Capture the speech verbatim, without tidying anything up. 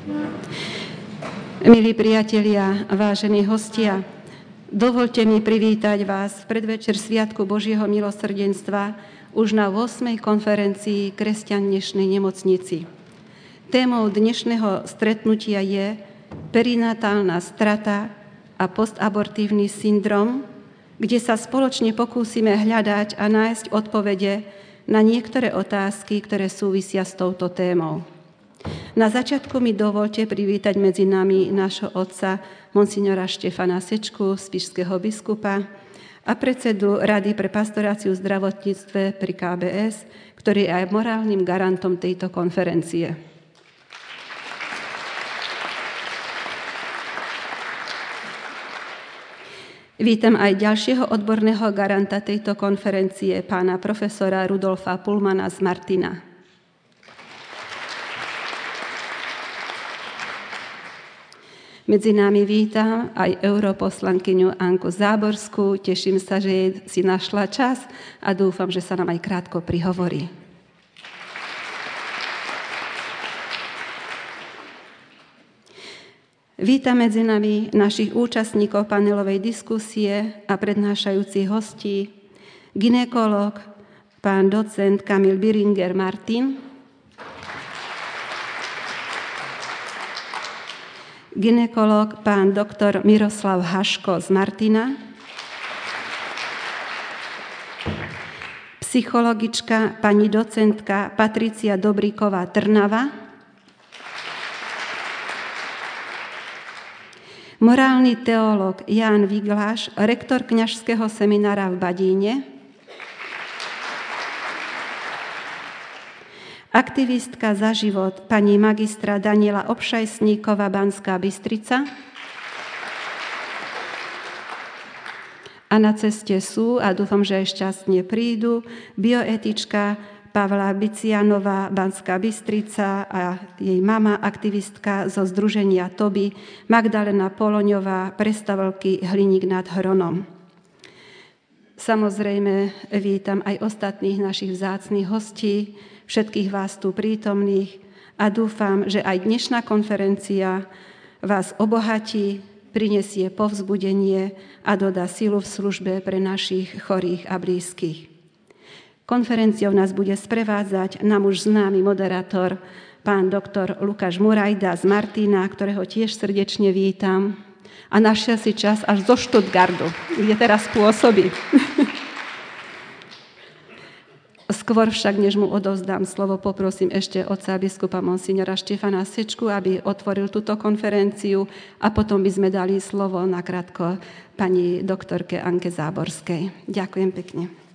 Milí priatelia, vážení hostia, dovoľte mi privítať vás v predvečer Sviatku Božieho milosrdenstva už na ôsmej konferencii Kresťan v dnešnej nemocnici. Témou dnešného stretnutia je perinatálna strata a postabortívny syndrom, kde sa spoločne pokúsime hľadať a nájsť odpovede na niektoré otázky, ktoré súvisia s touto témou. Na začiatku mi dovoľte privítať medzi nami nášho otca monsignora Štefana Sečku, spišského biskupa, a predsedu Rady pre pastoráciu v zdravotníctve pri ká bé es, ktorý je aj morálnym garantom tejto konferencie. Vítam aj ďalšieho odborného garanta tejto konferencie, pána profesora Rudolfa Pullmana z Martina. Medzi nami vítam aj europoslankyňu Anku Záborskú. Teším sa, že jej si našla čas a dúfam, že sa nám aj krátko prihovorí. Vítam medzi nami našich účastníkov panelovej diskusie a prednášajúcich hostí, gynekolog, pán docent Kamil Biringer Martin, gynekolog pán doktor Miroslav Haško z Martina, psychologička pani docentka Patricia Dobríková Trnava, morálny teológ Ján Vigláš, rektor kňažského seminára v Badíne, aktivistka za život pani magistra Daniela Obšajsníková, Banská Bystrica, a na ceste sú, a dúfam, že aj šťastne prídu, bioetička Pavla Bicianová, Banská Bystrica, a jej mama, aktivistka zo združenia Toby, Magdalena Poloňová, Prestavlky Hliník nad Hronom. Samozrejme, vítam aj ostatných našich vzácnych hostí, všetkých vás tu prítomných, a dúfam, že aj dnešná konferencia vás obohatí, prinesie povzbudenie a dodá silu v službe pre našich chorých a blízkych. Konferenciou nás bude sprevádzať nám už známy moderátor, pán doktor Lukáš Murajda z Martina, ktorého tiež srdečne vítam. A našiel si čas až zo Stuttgartu, kde teraz pôsobí. Skôr však, než mu odovzdám slovo, poprosím ešte otca biskupa monsignora Štefana Sečku, aby otvoril túto konferenciu, a potom by sme dali slovo nakrátko pani doktorke Anke Záborskej. Ďakujem pekne.